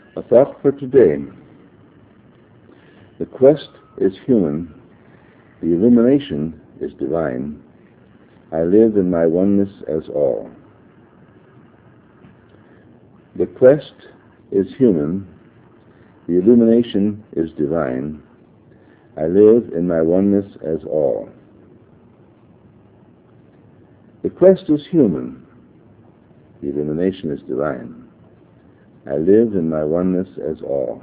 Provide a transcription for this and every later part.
A thought for today. The quest is human. The illumination is divine. I live in my oneness as all. The quest is human. The illumination is divine. I live in my oneness as all. The quest is human. The illumination is divine. I live in my oneness as all.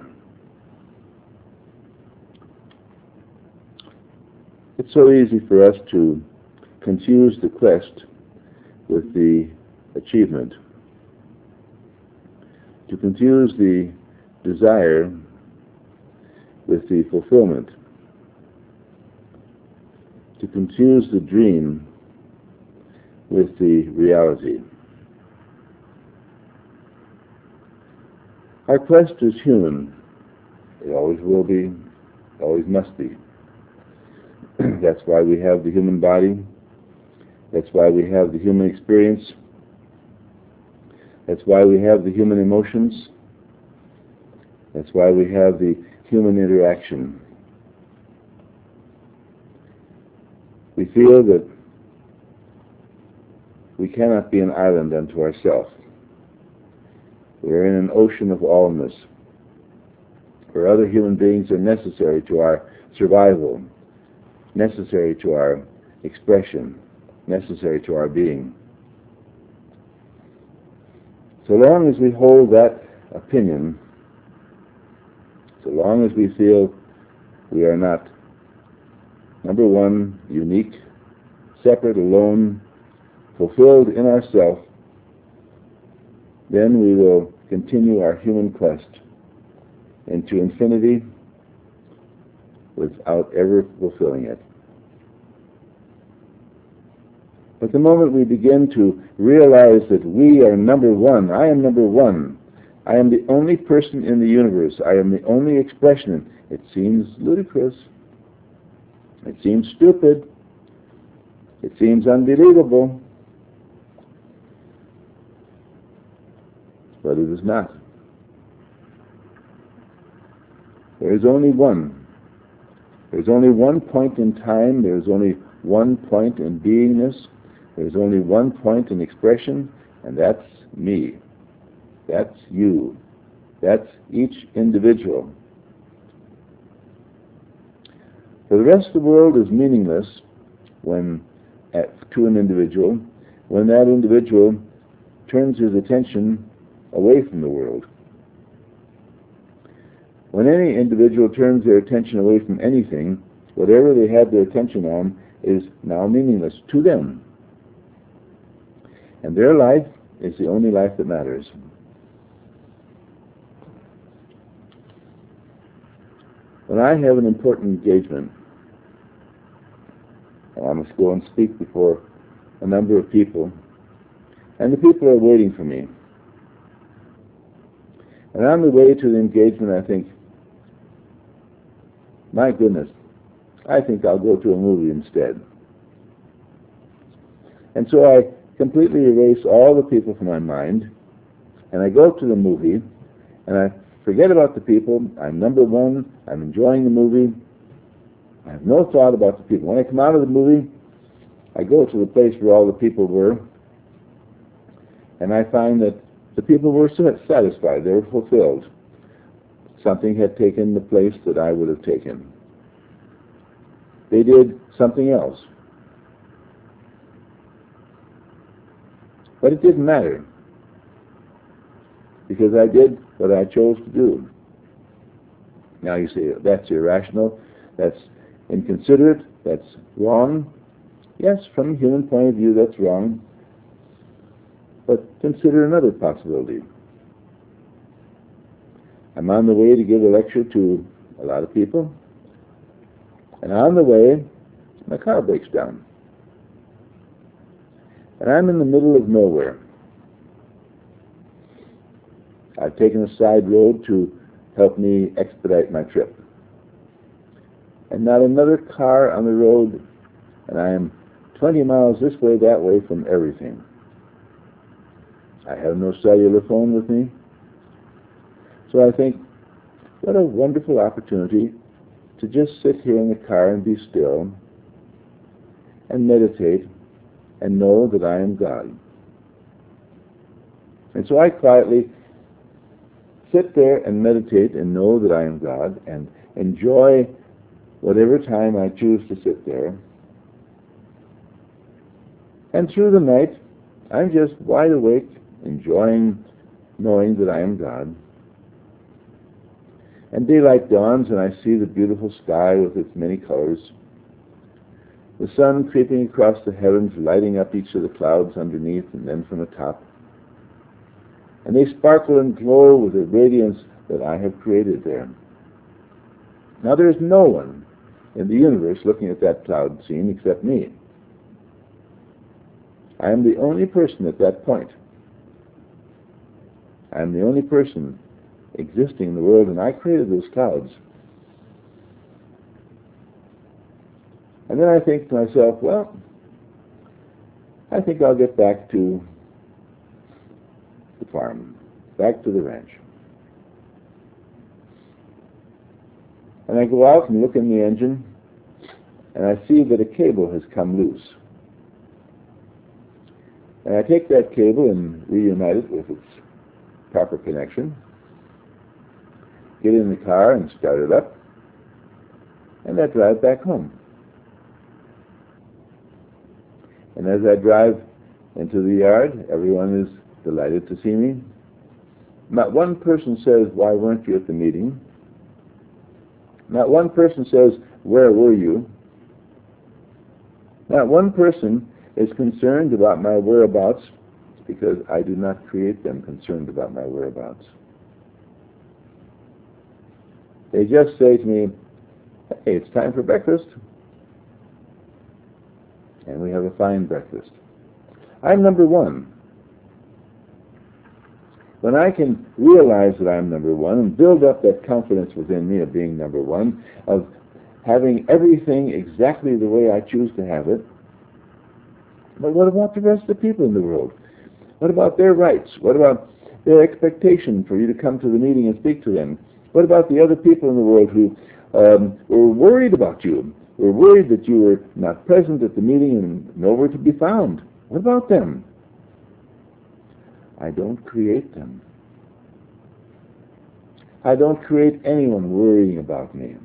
It's so easy for us to confuse the quest with the achievement, to confuse the desire with the fulfillment, to confuse the dream with the reality. Our quest is human. It always will be, always must be. That's why we have the human body. That's why we have the human experience. That's why we have the human emotions. That's why we have the human interaction. We feel that we cannot be an island unto ourselves. We are in an ocean of allness, where other human beings are necessary to our survival, necessary to our expression, necessary to our being. So long as we hold that opinion, so long as we feel we are not, number one, unique, separate, alone, fulfilled in ourself, then we will continue our human quest into infinity without ever fulfilling it. But the moment we begin to realize that we are number one, I am number one, I am the only person in the universe, I am the only expression, it seems ludicrous, it seems stupid, it seems unbelievable, but it is not. There is only one. There's only one point in time, there's only one point in beingness, there's only one point in expression, and that's me. That's you. That's each individual. For the rest of the world is meaningless to an individual when that individual turns his attention away from the world. When any individual turns their attention away from anything, whatever they have their attention on is now meaningless to them. And their life is the only life that matters. When I have an important engagement, and I must go and speak before a number of people, and the people are waiting for me, and on the way to the engagement I think, my goodness, I think I'll go to a movie instead. And so I completely erase all the people from my mind, and I go to the movie, and I forget about the people. I'm number one. I'm enjoying the movie. I have no thought about the people. When I come out of the movie, I go to the place where all the people were, and I find that the people were satisfied. They were fulfilled. Something had taken the place that I would have taken. They did something else. But it didn't matter, because I did what I chose to do. Now you say, that's irrational, that's inconsiderate, that's wrong. Yes, from a human point of view, that's wrong. But consider another possibility. I'm on the way to give a lecture to a lot of people, and on the way, my car breaks down. And I'm in the middle of nowhere. I've taken a side road to help me expedite my trip. And not another car on the road, and I am 20 miles this way, that way from everything. I have no cellular phone with me. So I think, what a wonderful opportunity to just sit here in the car and be still and meditate and know that I am God. And so I quietly sit there and meditate and know that I am God and enjoy whatever time I choose to sit there. And through the night, I'm just wide awake, enjoying knowing that I am God. And daylight dawns and I see the beautiful sky with its many colors. The sun creeping across the heavens, lighting up each of the clouds underneath and then from the top. And they sparkle and glow with the radiance that I have created there. Now there is no one in the universe looking at that cloud scene except me. I am the only person at that point. I am the only person existing in the world, and I created those clouds. And then I think to myself, well, I think I'll get back to the farm, back to the ranch. And I go out and look in the engine, and I see that a cable has come loose. And I take that cable and reunite it with its proper connection, get in the car and start it up, and I drive back home. And as I drive into the yard, everyone is delighted to see me. Not one person says, "Why weren't you at the meeting?" Not one person says, "Where were you?" Not one person is concerned about my whereabouts, because I do not create them concerned about my whereabouts. They just say to me, "Hey, it's time for breakfast." And we have a fine breakfast. I'm number one. When I can realize that I'm number one and build up that confidence within me of being number one, of having everything exactly the way I choose to have it, but what about the rest of the people in the world? What about their rights? What about their expectation for you to come to the meeting and speak to them? What about the other people in the world who were worried about you, were worried that you were not present at the meeting and nowhere to be found? What about them? I don't create them. I don't create anyone worrying about me.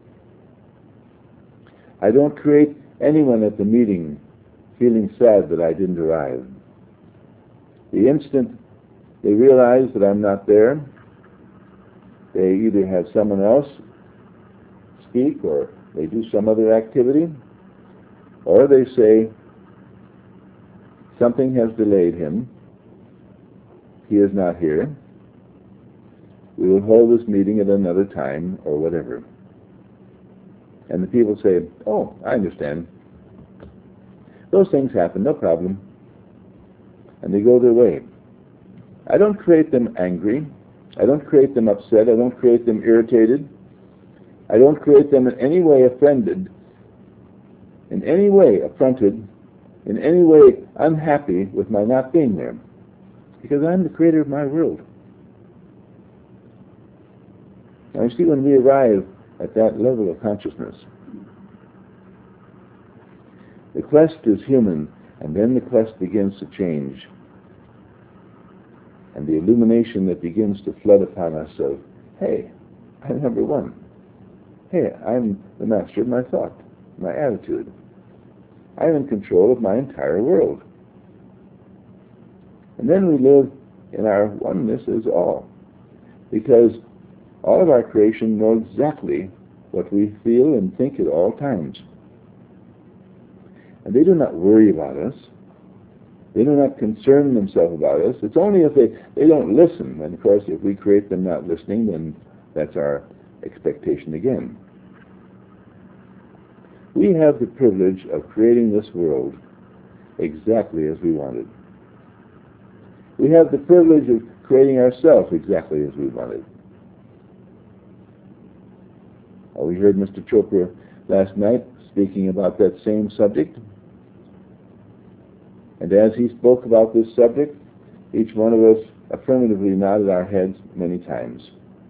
I don't create anyone at the meeting feeling sad that I didn't arrive. The instant they realize that I'm not there, they either have someone else speak or they do some other activity, or they say, "Something has delayed him. He is not here. We will hold this meeting at another time," or whatever. And the people say, "Oh, I understand. Those things happen, no problem." And they go their way. I don't create them angry. I don't create them upset. I don't create them irritated. I don't create them in any way offended, in any way affronted, in any way unhappy with my not being there. Because I'm the creator of my world. Now you see, when we arrive at that level of consciousness, the quest is human, and then the quest begins to change. And the illumination that begins to flood upon us of, "Hey, I'm number one. Hey, I'm the master of my thought, my attitude. I'm in control of my entire world." And then we live in our oneness as all, because all of our creation know exactly what we feel and think at all times. And they do not worry about us. They do not concern themselves about us. It's only if they don't listen. And of course, if we create them not listening, then that's our expectation again. We have the privilege of creating this world exactly as we wanted. We have the privilege of creating ourselves exactly as we wanted. We heard Mr. Chopra last night speaking about that same subject. And as he spoke about this subject, each one of us affirmatively nodded our heads many times.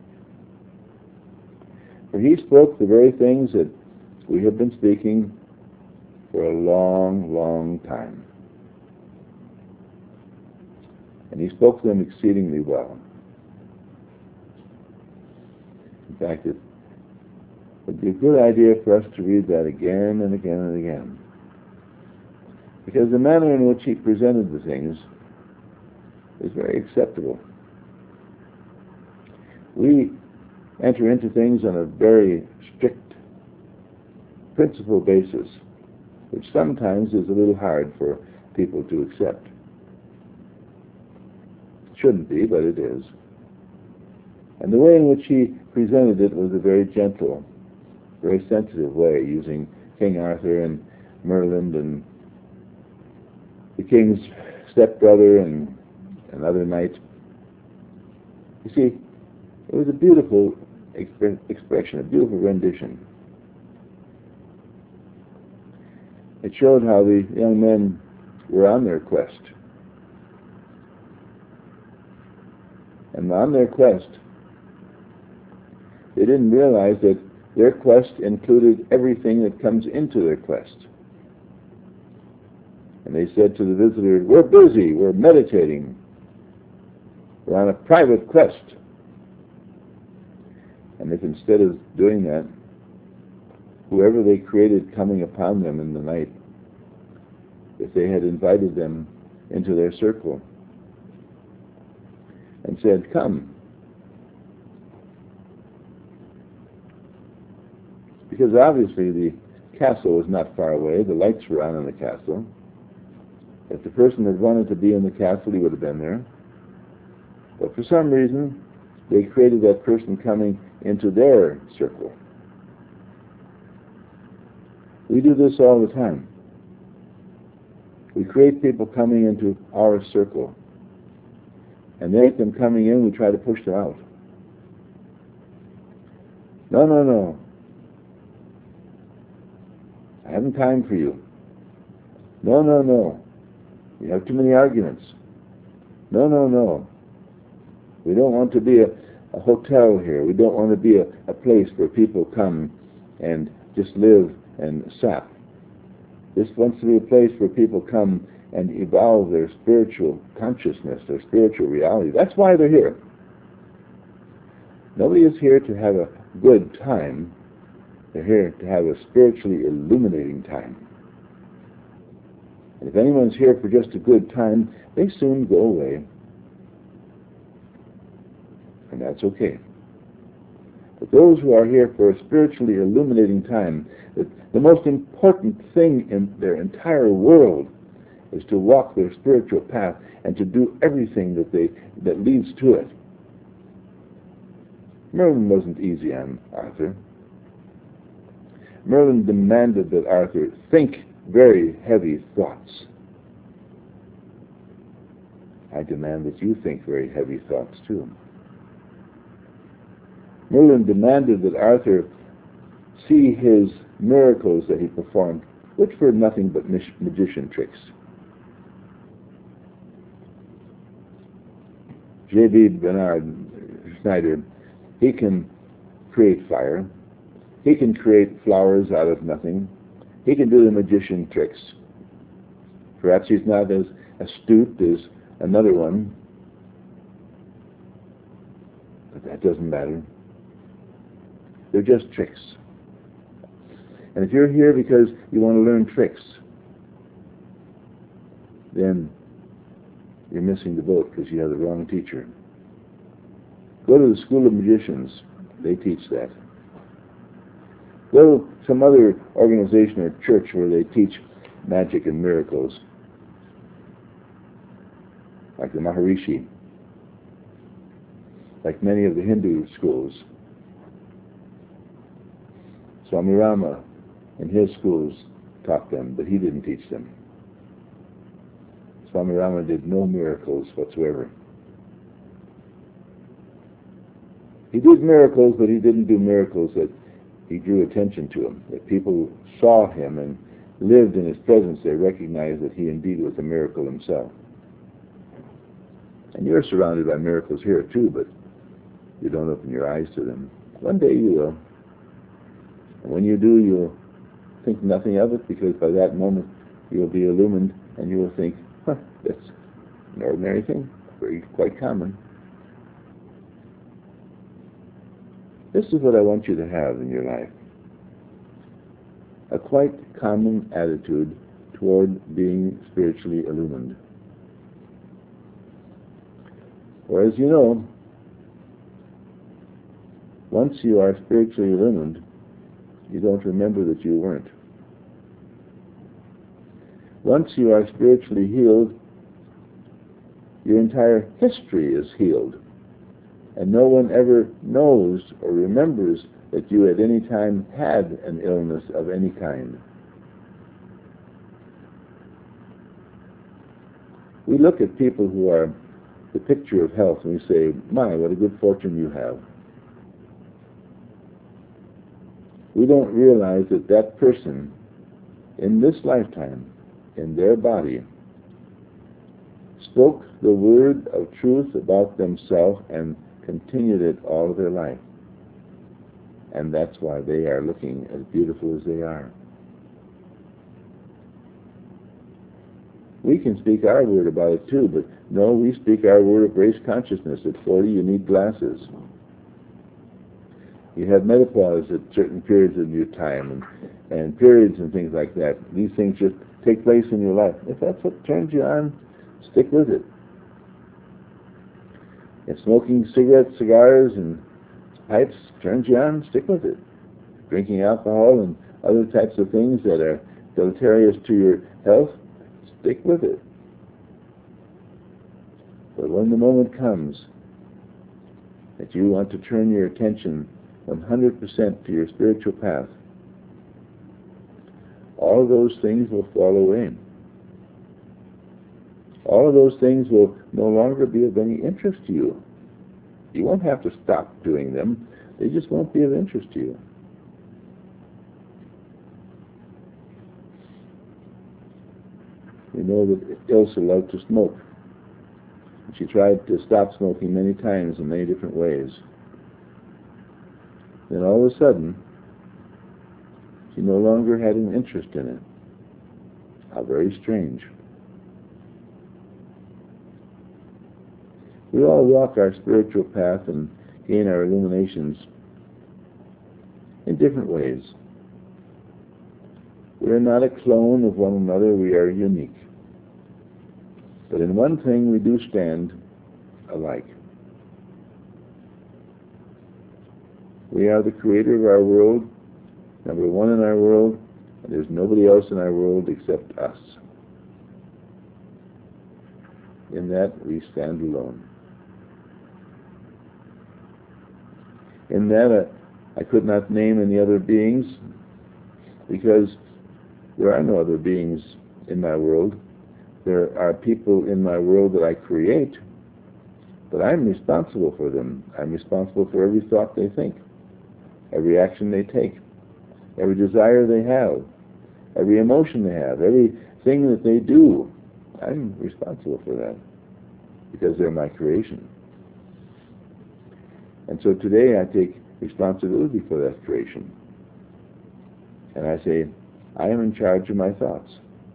For he spoke the very things that we have been speaking for a long, long time. And he spoke them exceedingly well. In fact, it would be a good idea for us to read that again and again and again. Because the manner in which he presented the things is very acceptable. We enter into things on a very strict principle basis, which sometimes is a little hard for people to accept. It shouldn't be, but it is. And the way in which he presented it was a very gentle, very sensitive way, using King Arthur and Merlin and the king's stepbrother and another knight. You see, it was a beautiful expression, a beautiful rendition. It showed how the young men were on their quest. And on their quest, they didn't realize that their quest included everything that comes into their quest. And they said to the visitor, "We're busy, we're meditating, we're on a private quest." And if instead of doing that, whoever they created coming upon them in the night, if they had invited them into their circle and said, "Come," because obviously the castle was not far away, the lights were on in the castle. If the person had wanted to be in the castle, he would have been there. But for some reason, they created that person coming into their circle. We do this all the time. We create people coming into our circle. And then with them coming in, we try to push them out. No, no, no. I haven't time for you. No, no, no. You have too many arguments. No, no, no. We don't want to be a hotel here. We don't want to be a place where people come and just live and sap. This wants to be a place where people come and evolve their spiritual consciousness, their spiritual reality. That's why they're here. Nobody is here to have a good time. They're here to have a spiritually illuminating time. And if anyone's here for just a good time, they soon go away. And that's okay. But those who are here for a spiritually illuminating time, the most important thing in their entire world is to walk their spiritual path and to do everything that leads to it. Merlin wasn't easy on Arthur. Merlin demanded that Arthur think very heavy thoughts. I demand that you think very heavy thoughts too. Merlin demanded that Arthur see his miracles that he performed, which were nothing but magician tricks. J.B. Bernard Schneider, he can create fire. He can create flowers out of nothing. He can do the magician tricks. Perhaps he's not as astute as another one, but that doesn't matter. They're just tricks. And if you're here because you want to learn tricks, then you're missing the boat because you have the wrong teacher. Go to the School of Magicians. They teach that. Go to some other organization or church where they teach magic and miracles, like the Maharishi, like many of the Hindu schools. Swami Rama in his schools taught them, but he didn't teach them. Swami Rama did no miracles whatsoever. He did miracles, but he didn't do miracles that he drew attention to him. That people saw him and lived in his presence, they recognized that he indeed was a miracle himself. And you're surrounded by miracles here too, but you don't open your eyes to them. One day you will. And when you do, you'll think nothing of it, because by that moment you'll be illumined and you will think, that's an ordinary thing, quite common. This is what I want you to have in your life. A quite common attitude toward being spiritually illumined. Whereas, you know, once you are spiritually illumined, you don't remember that you weren't. Once you are spiritually healed, your entire history is healed. And no one ever knows or remembers that you at any time had an illness of any kind. We look at people who are the picture of health and we say, my, what a good fortune you have. We don't realize that that person, in this lifetime, in their body, spoke the word of truth about themselves and continued it all of their life. And that's why they are looking as beautiful as they are. We can speak our word about it too, but no, we speak our word of race consciousness. At 40, you need glasses. You have menopause at certain periods of your time, and periods and things like that. These things just take place in your life. If that's what turns you on, stick with it. If smoking cigarettes, cigars, and pipes turns you on, stick with it. Drinking alcohol and other types of things that are deleterious to your health, stick with it. But when the moment comes that you want to turn your attention 100% to your spiritual path, all of those things will fall away. All of those things will no longer be of any interest to you. You won't have to stop doing them. They just won't be of interest to you. We know that Ilse loved to smoke. She tried to stop smoking many times in many different ways. Then all of a sudden, she no longer had an interest in it. How very strange. We all walk our spiritual path and gain our illuminations in different ways. We are not a clone of one another, we are unique. But in one thing we do stand alike. We are the creator of our world, number one in our world, and there's nobody else in our world except us. In that we stand alone. In that I could not name any other beings, because there are no other beings in my world. There are people in my world that I create, but I'm responsible for them. I'm responsible for every thought they think, every action they take, every desire they have, every emotion they have, everything that they do. I'm responsible for that because they're my creation. And so today I take responsibility for that creation. And I say, I am in charge of my thoughts.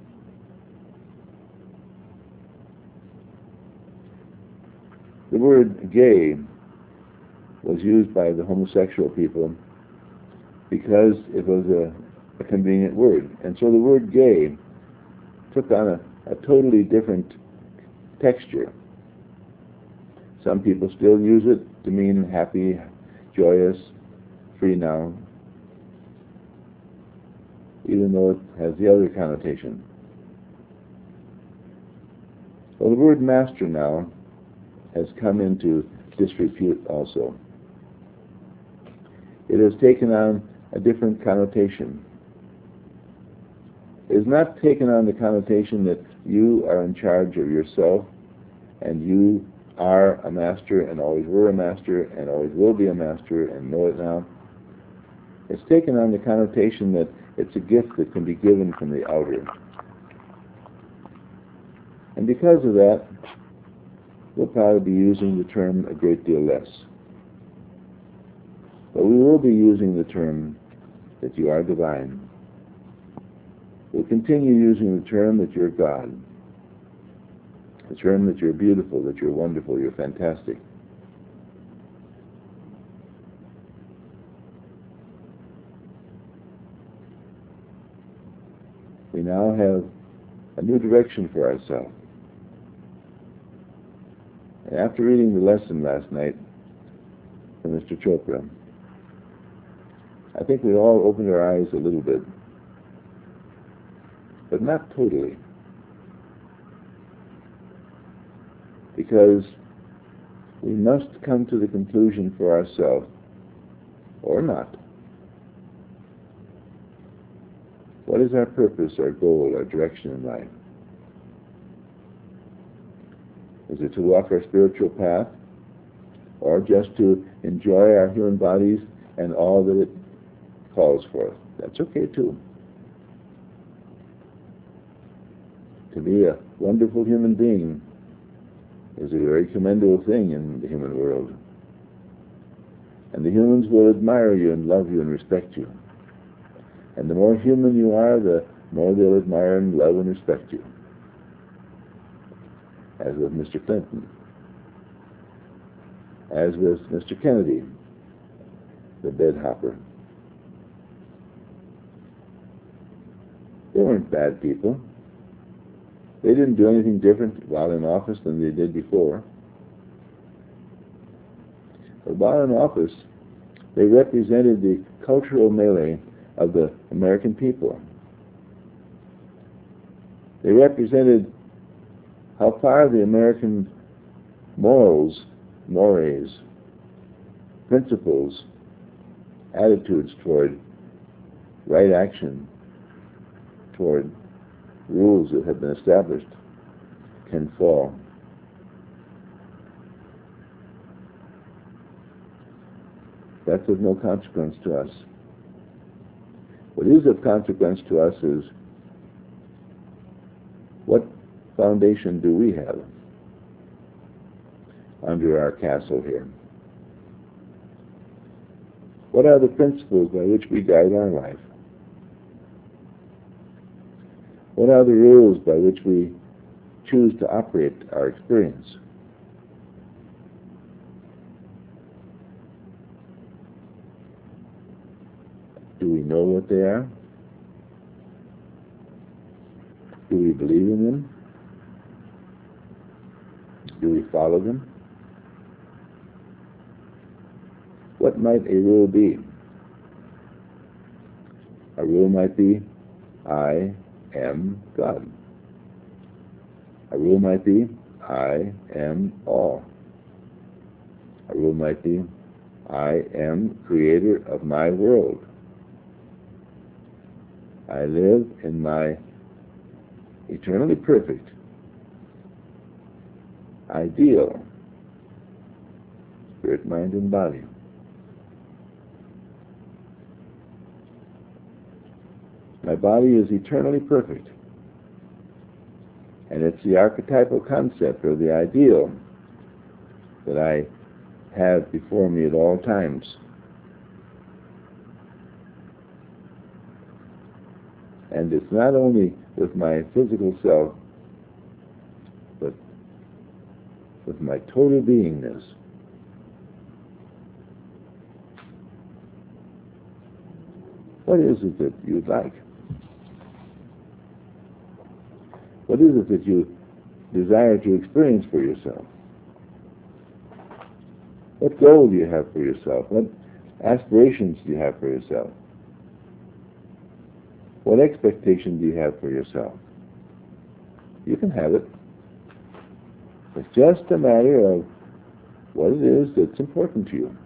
The word gay was used by the homosexual people because it was a convenient word. And so the word gay took on a totally different texture. Some people still use it to mean happy, joyous, free now, even though it has the other connotation. Well, the word master now has come into disrepute also. It has taken on a different connotation. It has not taken on the connotation that you are in charge of yourself and you are a master and always were a master and always will be a master and know it now. It's taken on the connotation that it's a gift that can be given from the outer. And because of that, we'll probably be using the term a great deal less. But we will be using the term that you are divine. We'll continue using the term that you're God, the term that you're beautiful, that you're wonderful, you're fantastic. We now have a new direction for ourselves. And after reading the lesson last night from Mr. Chopra, I think we all opened our eyes a little bit, but not totally. Because we must come to the conclusion for ourselves, or not. What is our purpose, our goal, our direction in life? Is it to walk our spiritual path, or just to enjoy our human bodies and all that it calls for? That's okay too. To be a wonderful human being is a very commendable thing in the human world. And the humans will admire you and love you and respect you. And the more human you are, the more they'll admire and love and respect you. As with Mr. Clinton. As with Mr. Kennedy, the bed hopper. They weren't bad people. They didn't do anything different while in office than they did before. But while in office, they represented the cultural melee of the American people. They represented how far the American morals, mores, principles, attitudes toward right action, toward rules that have been established, can fall. That's of no consequence to us. What is of consequence to us is what foundation do we have under our castle here? What are the principles by which we guide our life? What are the rules by which we choose to operate our experience? Do we know what they are? Do we believe in them? Do we follow them? What might a rule be? A rule might be, I am God. A rule might be, I am all. A rule might be, I am creator of my world. I live in my eternally perfect, ideal spirit, mind, and body. My body is eternally perfect. And it's the archetypal concept or the ideal that I have before me at all times. And it's not only with my physical self, but with my total beingness. What is it that you'd like? What is it that you desire to experience for yourself? What goal do you have for yourself? What aspirations do you have for yourself? What expectation do you have for yourself? You can have it. It's just a matter of what it is that's important to you.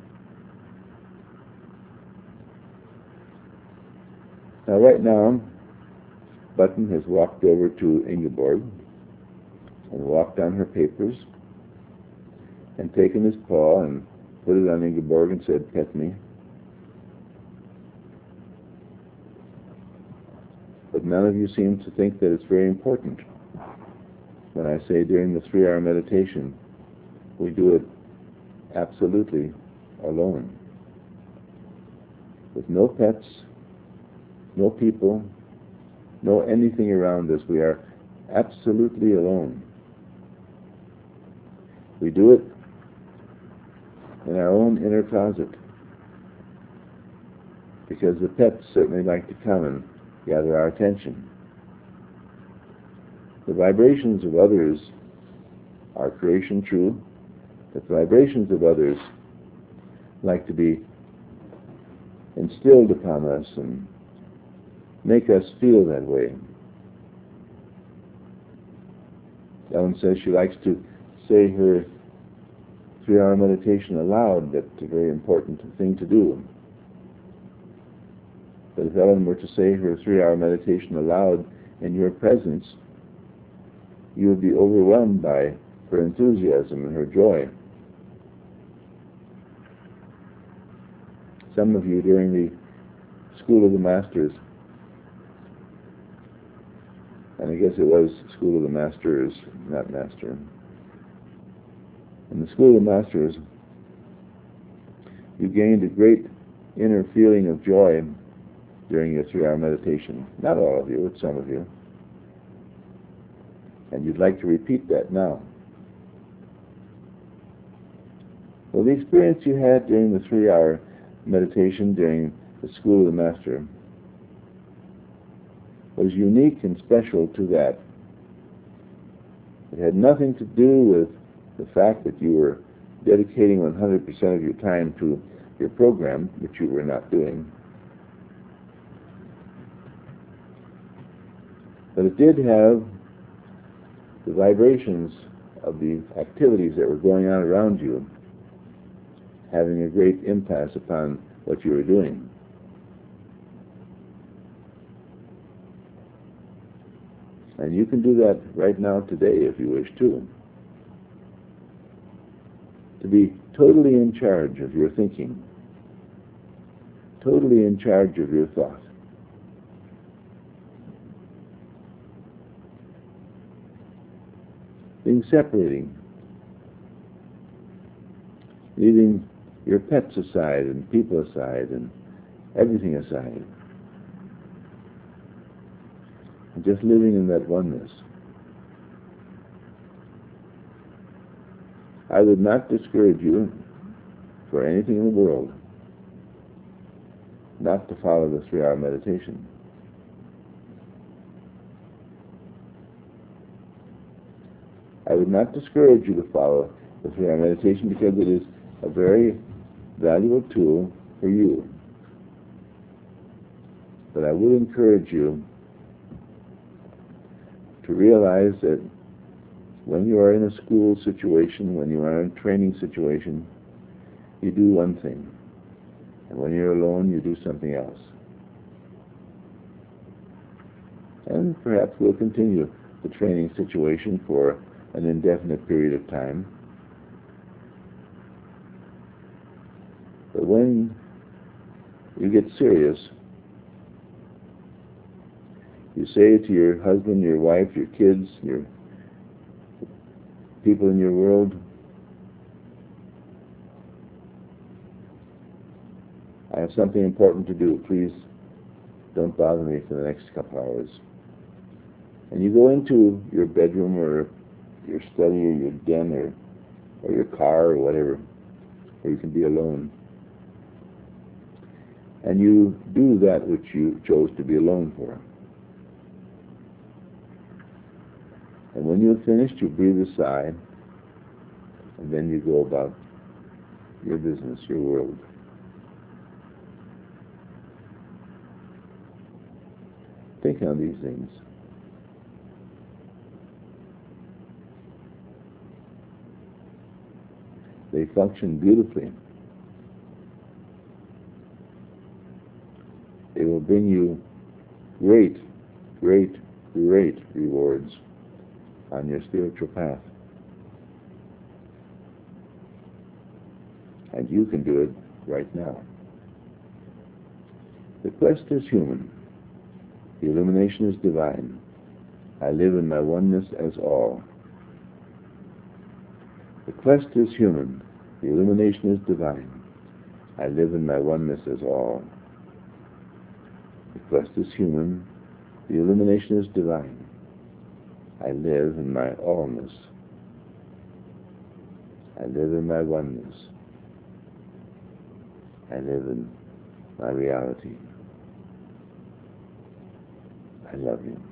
Now, right now, Button has walked over to Ingeborg and walked on her papers and taken his paw and put it on Ingeborg and said, "Pet me." But none of you seem to think that it's very important when I say during the 3-hour meditation we do it absolutely alone. with no pets, no people, no anything around us. We are absolutely alone. We do it in our own inner closet, because the pets certainly like to come and gather our attention. The vibrations of others are creation true, but the vibrations of others like to be instilled upon us and make us feel that way. Ellen says she likes to say her 3-hour meditation aloud. That's a very important thing to do. But if Ellen were to say her 3-hour meditation aloud in your presence, you would be overwhelmed by her enthusiasm and her joy. Some of you during the School of the Masters, and I guess it was School of the Masters, not Master. In the School of the Masters, you gained a great inner feeling of joy during your 3-hour meditation. Not all of you, but some of you. And you'd like to repeat that now. Well, the experience you had during the 3-hour meditation during the School of the Master was unique and special to that. It had nothing to do with the fact that you were dedicating 100% of your time to your program, which you were not doing. But it did have the vibrations of the activities that were going on around you having a great impasse upon what you were doing. And you can do that right now today if you wish to. To be totally in charge of your thinking, totally in charge of your thought. Being separating, leaving your pets aside and people aside and everything aside, and just living in that oneness. I would not discourage you for anything in the world not to follow the 3-hour meditation. I would not discourage you to follow the 3-hour meditation because it is a very valuable tool for you. But I would encourage you to realize that when you are in a school situation, when you are in a training situation, you do one thing. And when you're alone, you do something else. And perhaps we'll continue the training situation for an indefinite period of time. But when you get serious, you say to your husband, your wife, your kids, your people in your world, I have something important to do. Please don't bother me for the next couple hours. And you go into your bedroom or your study or your den or your car or whatever, where you can be alone. And you do that which you chose to be alone for. And when you've finished, you breathe a sigh, and then you go about your business, your world. Think on these things. They function beautifully. It will bring you great, great, great rewards on your spiritual path. And you can do it right now. The quest is human. The illumination is divine. I live in my oneness as all. The quest is human. The illumination is divine. I live in my oneness as all. quest is human. The illumination is divine. I live in my allness. I live in my oneness. I live in my reality. I love you.